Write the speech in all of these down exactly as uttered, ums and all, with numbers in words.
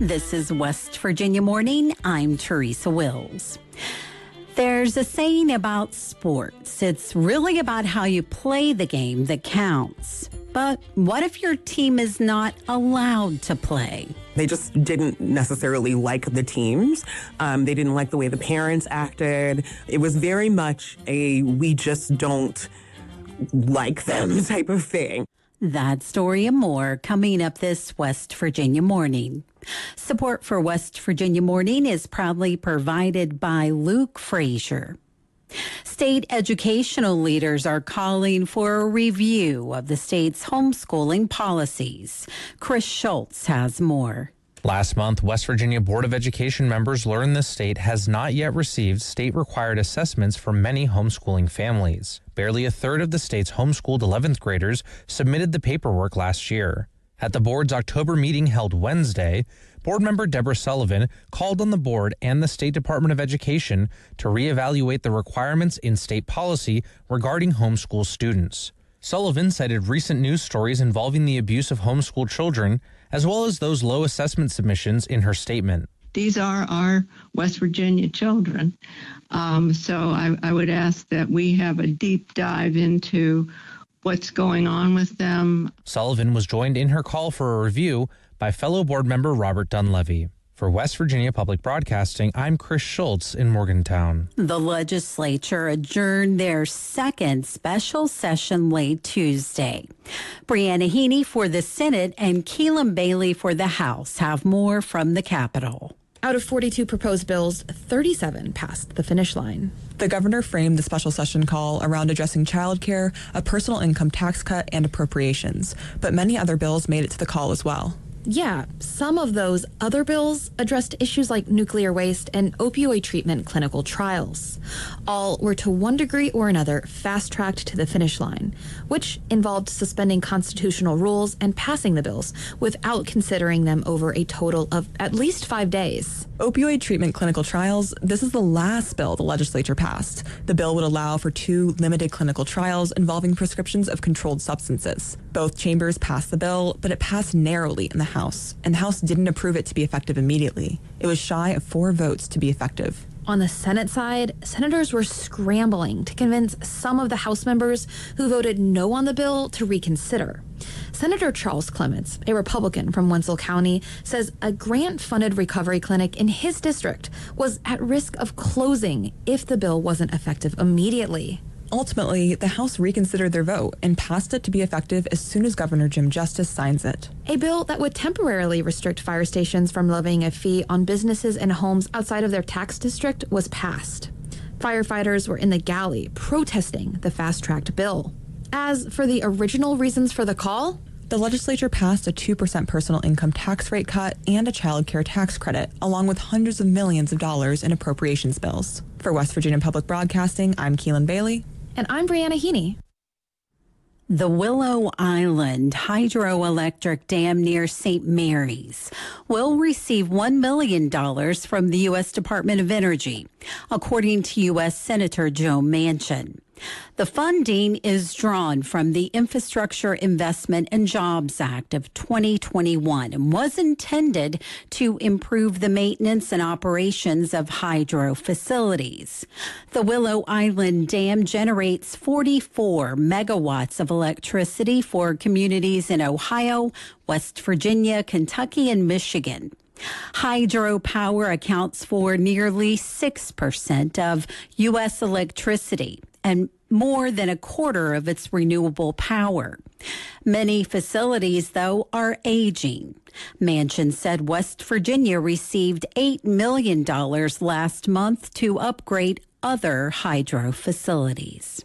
This is West Virginia Morning. I'm Teresa Wills. There's a saying about sports. It's really about how you play the game that counts. But what if your team is not allowed to play? They just didn't necessarily like the teams. Um, they didn't like the way the parents acted. It was very much a we just don't like them type of thing. That story and more coming up this West Virginia Morning. Support for West Virginia Morning is proudly provided by Luke Frazier. State educational leaders are calling for a review of the state's homeschooling policies. Chris Schultz has more. Last month, West Virginia Board of Education members learned the state has not yet received state-required assessments for many homeschooling families. Barely a third of the state's homeschooled eleventh graders submitted the paperwork last year. At the board's October meeting held Wednesday, board member Deborah Sullivan called on the board and the State Department of Education to reevaluate the requirements in state policy regarding homeschool students. Sullivan cited recent news stories involving the abuse of homeschooled children, as well as those low assessment submissions in her statement. These are our West Virginia children. Um, so I, I would ask that we have a deep dive into what's going on with them. Sullivan was joined in her call for a review by fellow board member Robert Dunleavy. For West Virginia Public Broadcasting, I'm Chris Schultz in Morgantown. The legislature adjourned their second special session late Tuesday. Brianna Heaney for the Senate and Keelan Bailey for the House have more from the Capitol. Out of forty-two proposed bills, thirty-seven passed the finish line. The governor framed the special session call around addressing childcare, a personal income tax cut, and appropriations. But many other bills made it to the call as well. Yeah, some of those other bills addressed issues like nuclear waste and opioid treatment clinical trials. All were to one degree or another fast-tracked to the finish line, which involved suspending constitutional rules and passing the bills without considering them over a total of at least five days. Opioid treatment clinical trials, this is the last bill the legislature passed. The bill would allow for two limited clinical trials involving prescriptions of controlled substances. Both chambers passed the bill, but it passed narrowly in the House, and the House didn't approve it to be effective immediately. It was shy of four votes to be effective. On the Senate side, senators were scrambling to convince some of the House members who voted no on the bill to reconsider. Senator Charles Clements, a Republican from Wenzel County, says a grant-funded recovery clinic in his district was at risk of closing if the bill wasn't effective immediately. Ultimately, the House reconsidered their vote and passed it to be effective as soon as Governor Jim Justice signs it. A bill that would temporarily restrict fire stations from levying a fee on businesses and homes outside of their tax district was passed. Firefighters were in the galley protesting the fast-tracked bill. As for the original reasons for the call, the legislature passed a two percent personal income tax rate cut and a child care tax credit, along with hundreds of millions of dollars in appropriations bills. For West Virginia Public Broadcasting, I'm Keelan Bailey. And I'm Brianna Heaney. The Willow Island hydroelectric dam near Saint Mary's will receive one million dollars from the U S Department of Energy, according to U S Senator Joe Manchin. The funding is drawn from the Infrastructure Investment and Jobs Act of twenty twenty-one and was intended to improve the maintenance and operations of hydro facilities. The Willow Island Dam generates forty-four megawatts of electricity for communities in Ohio, West Virginia, Kentucky, and Michigan. Hydropower accounts for nearly six percent of U S electricity and more than a quarter of its renewable power. Many facilities, though, are aging. Manchin said West Virginia received eight million dollars last month to upgrade other hydro facilities.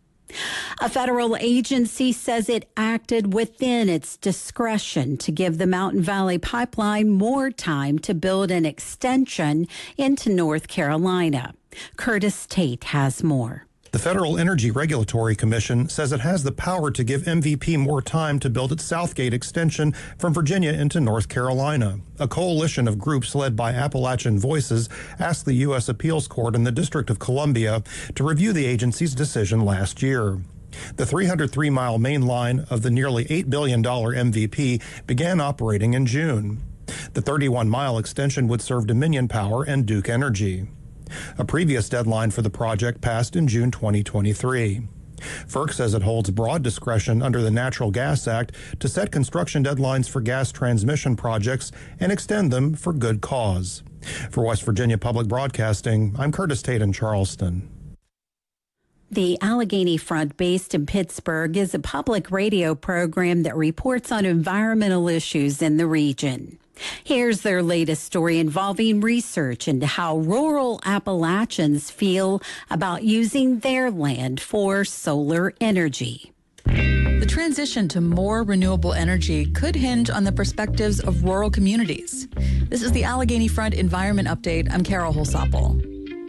A federal agency says it acted within its discretion to give the Mountain Valley Pipeline more time to build an extension into North Carolina. Curtis Tate has more. The Federal Energy Regulatory Commission says it has the power to give M V P more time to build its Southgate extension from Virginia into North Carolina. A coalition of groups led by Appalachian Voices asked the U S Appeals Court in the District of Columbia to review the agency's decision last year. The three hundred three mile main line of the nearly eight billion dollars M V P began operating in June. The thirty-one mile extension would serve Dominion Power and Duke Energy. A previous deadline for the project passed in June twenty twenty-three. FERC says it holds broad discretion under the Natural Gas Act to set construction deadlines for gas transmission projects and extend them for good cause. For West Virginia Public Broadcasting, I'm Curtis Tate in Charleston. The Allegheny Front, based in Pittsburgh, is a public radio program that reports on environmental issues in the region. Here's their latest story involving research into how rural Appalachians feel about using their land for solar energy. The transition to more renewable energy could hinge on the perspectives of rural communities. This is the Allegheny Front Environment Update. I'm Carol Holsapple.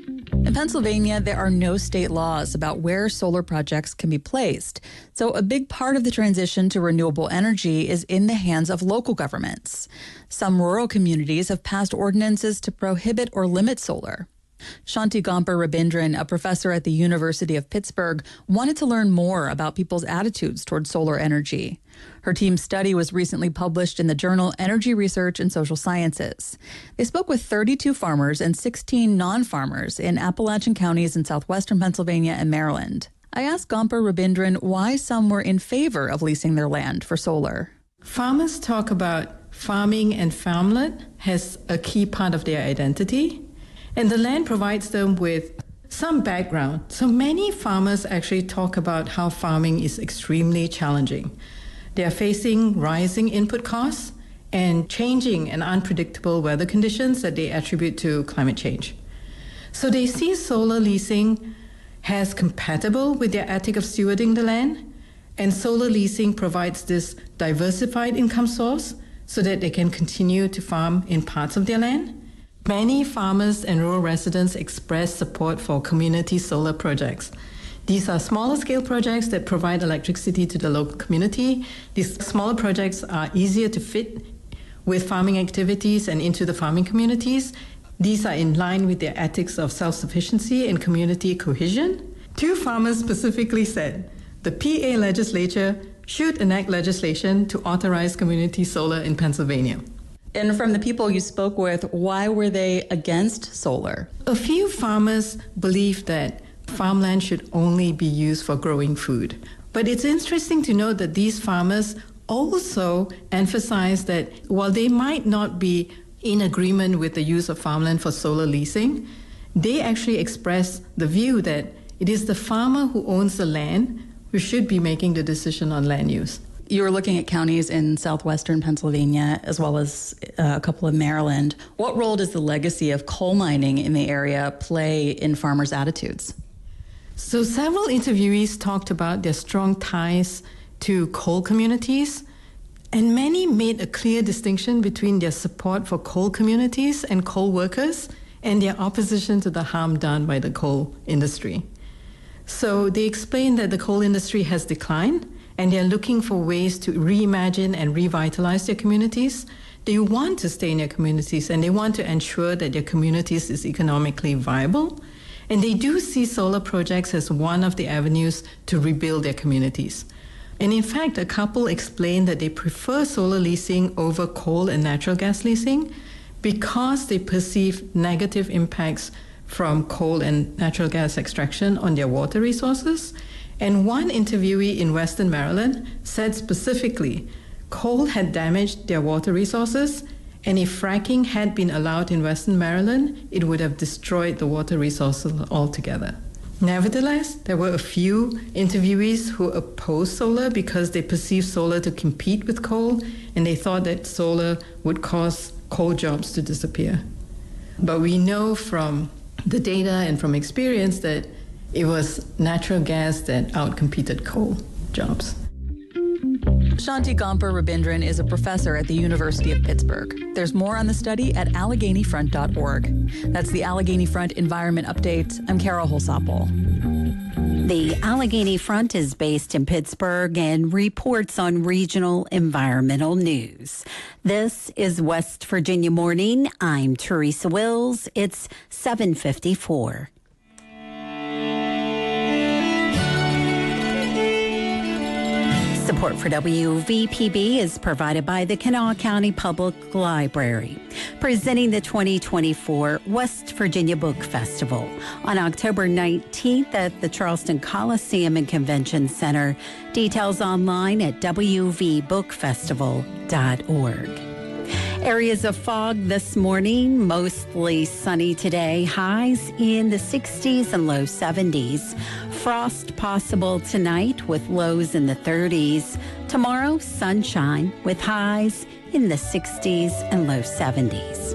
In Pennsylvania, there are no state laws about where solar projects can be placed. So a big part of the transition to renewable energy is in the hands of local governments. Some rural communities have passed ordinances to prohibit or limit solar. Shanti Gomper Rabindran, a professor at the University of Pittsburgh, wanted to learn more about people's attitudes toward solar energy. Her team's study was recently published in the journal Energy Research and Social Sciences. They spoke with thirty-two farmers and sixteen non-farmers in Appalachian counties in southwestern Pennsylvania and Maryland. I asked Gomper Rabindran why some were in favor of leasing their land for solar. Farmers talk about farming and farmland as a key part of their identity. And the land provides them with some background. So many farmers actually talk about how farming is extremely challenging. They are facing rising input costs and changing and unpredictable weather conditions that they attribute to climate change. So they see solar leasing as compatible with their ethic of stewarding the land, and solar leasing provides this diversified income source so that they can continue to farm in parts of their land. Many farmers and rural residents express support for community solar projects. These are smaller scale projects that provide electricity to the local community. These smaller projects are easier to fit with farming activities and into the farming communities. These are in line with their ethics of self-sufficiency and community cohesion. Two farmers specifically said the P A legislature should enact legislation to authorize community solar in Pennsylvania. And from the people you spoke with, why were they against solar? A few farmers believe that farmland should only be used for growing food. But it's interesting to note that these farmers also emphasize that while they might not be in agreement with the use of farmland for solar leasing, they actually express the view that it is the farmer who owns the land who should be making the decision on land use. You were looking at counties in southwestern Pennsylvania as well as uh, a couple of Maryland. What role does the legacy of coal mining in the area play in farmers' attitudes? So several interviewees talked about their strong ties to coal communities, and many made a clear distinction between their support for coal communities and coal workers and their opposition to the harm done by the coal industry. So they explained that the coal industry has declined, and they're looking for ways to reimagine and revitalize their communities. They want to stay in their communities, and they want to ensure that their communities is economically viable. And they do see solar projects as one of the avenues to rebuild their communities. And in fact, a couple explained that they prefer solar leasing over coal and natural gas leasing because they perceive negative impacts from coal and natural gas extraction on their water resources. And one interviewee in Western Maryland said specifically, coal had damaged their water resources, and if fracking had been allowed in Western Maryland, it would have destroyed the water resources altogether. Nevertheless, there were a few interviewees who opposed solar because they perceived solar to compete with coal, and they thought that solar would cause coal jobs to disappear. But we know from the data and from experience that it was natural gas that outcompeted coal jobs. Shanti Gomper Rabindran is a professor at the University of Pittsburgh. There's more on the study at Allegheny Front dot org. That's the Allegheny Front Environment Update. I'm Carol Holsapple. The Allegheny Front is based in Pittsburgh and reports on regional environmental news. This is West Virginia Morning. I'm Teresa Wills. It's seven fifty-four. Support for W V P B is provided by the Kanawha County Public Library, presenting the twenty twenty-four West Virginia Book Festival on October nineteenth at the Charleston Coliseum and Convention Center. Details online at w v book festival dot org. Areas of fog this morning, mostly sunny today, highs in the sixties and low seventies. Frost possible tonight with lows in the thirties. Tomorrow, sunshine with highs in the sixties and low seventies.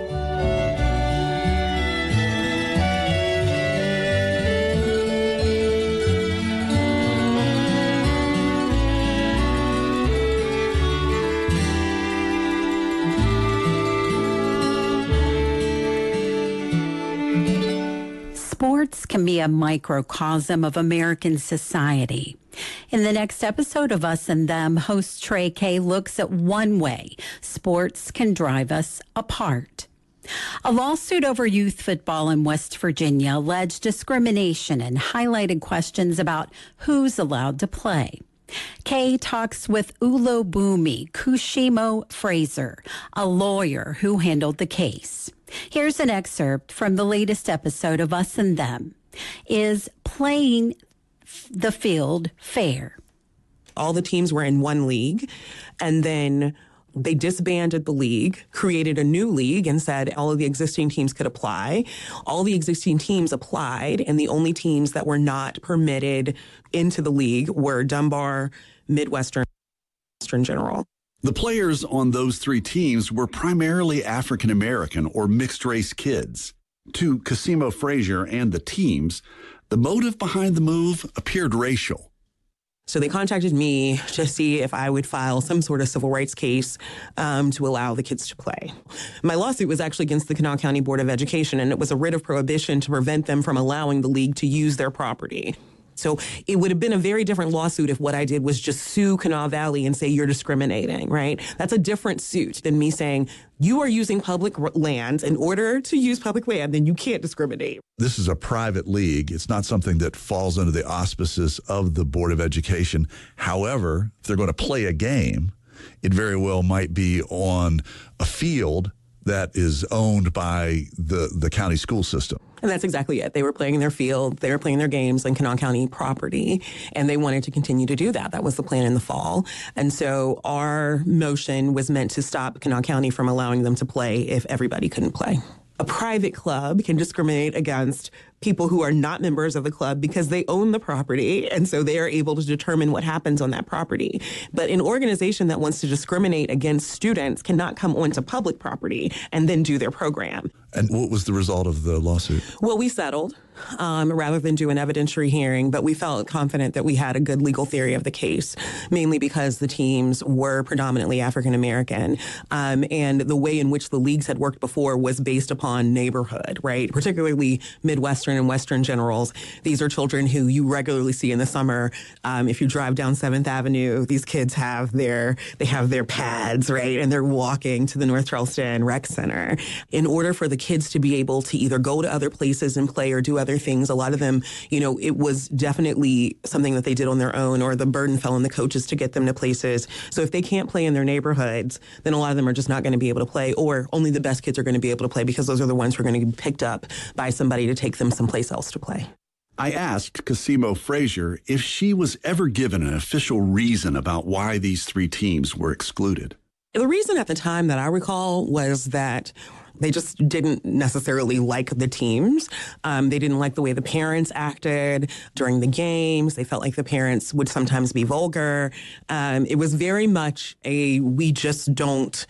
Sports can be a microcosm of American society. In the next episode of Us and Them, host Trey Kay looks at one way sports can drive us apart. A lawsuit over youth football in West Virginia alleged discrimination and highlighted questions about who's allowed to play. Kay talks with Ulobumi Kushimo Fraser, a lawyer who handled the case. Here's an excerpt from the latest episode of Us and Them. Is playing the field fair? All the teams were in one league, and then they disbanded the league, created a new league, and said all of the existing teams could apply. All the existing teams applied, and the only teams that were not permitted into the league were Dunbar, Midwestern, Western General. The players on those three teams were primarily African American or mixed race kids. To Kushimo Fraser and the teams, the motive behind the move appeared racial. So they contacted me to see if I would file some sort of civil rights case um, to allow the kids to play. My lawsuit was actually against the Kanawha County Board of Education, and it was a writ of prohibition to prevent them from allowing the league to use their property. So it would have been a very different lawsuit if what I did was just sue Kanawha Valley and say you're discriminating, right? That's a different suit than me saying you are using public land. In order to use public land, then you can't discriminate. This is a private league. It's not something that falls under the auspices of the Board of Education. However, if they're going to play a game, it very well might be on a field that is owned by the, the county school system. And that's exactly it. They were playing their field, they were playing their games on Kanawha County property, and they wanted to continue to do that. That was the plan in the fall. And so our motion was meant to stop Kanawha County from allowing them to play if everybody couldn't play. A private club can discriminate against people who are not members of the club because they own the property, and so they are able to determine what happens on that property. But an organization that wants to discriminate against students cannot come onto public property and then do their program. And what was the result of the lawsuit? Well, we settled um, rather than do an evidentiary hearing, but we felt confident that we had a good legal theory of the case, mainly because the teams were predominantly African American, um, and the way in which the leagues had worked before was based upon neighborhood, right? Particularly Midwestern and Western Generals. These are children who you regularly see in the summer. Um, if you drive down seventh Avenue, these kids have their they have their pads, right, and they're walking to the North Charleston Rec Center. In order for the kids to be able to either go to other places and play or do other things, a lot of them, you know, it was definitely something that they did on their own, or the burden fell on the coaches to get them to places. So if they can't play in their neighborhoods, then a lot of them are just not going to be able to play, or only the best kids are going to be able to play because those are the ones who are going to be picked up by somebody to take them someplace else to play. I asked Kushimo Fraser if she was ever given an official reason about why these three teams were excluded. The reason at the time that I recall was that they just didn't necessarily like the teams. Um, they didn't like the way the parents acted during the games. They felt like the parents would sometimes be vulgar. Um, it was very much a we just don't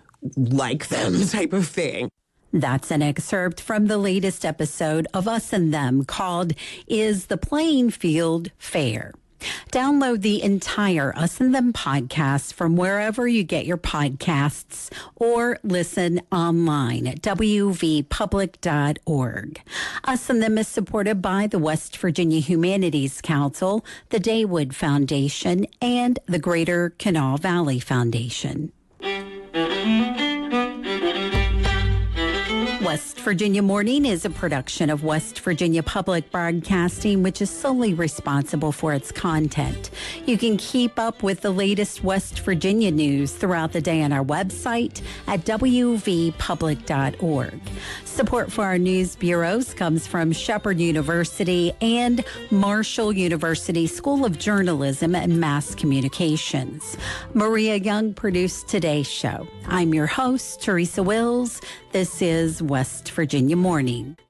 like them type of thing. That's an excerpt from the latest episode of Us and Them called Is the Playing Field Fair? Download the entire Us and Them podcast from wherever you get your podcasts or listen online at w v public dot org. Us and Them is supported by the West Virginia Humanities Council, the Daywood Foundation, and the Greater Kanawha Valley Foundation. West Virginia Morning is a production of West Virginia Public Broadcasting, which is solely responsible for its content. You can keep up with the latest West Virginia news throughout the day on our website at w v public dot org. Support for our news bureaus comes from Shepherd University and Marshall University School of Journalism and Mass Communications. Maria Young produced today's show. I'm your host, Teresa Wills. This is West Virginia Morning.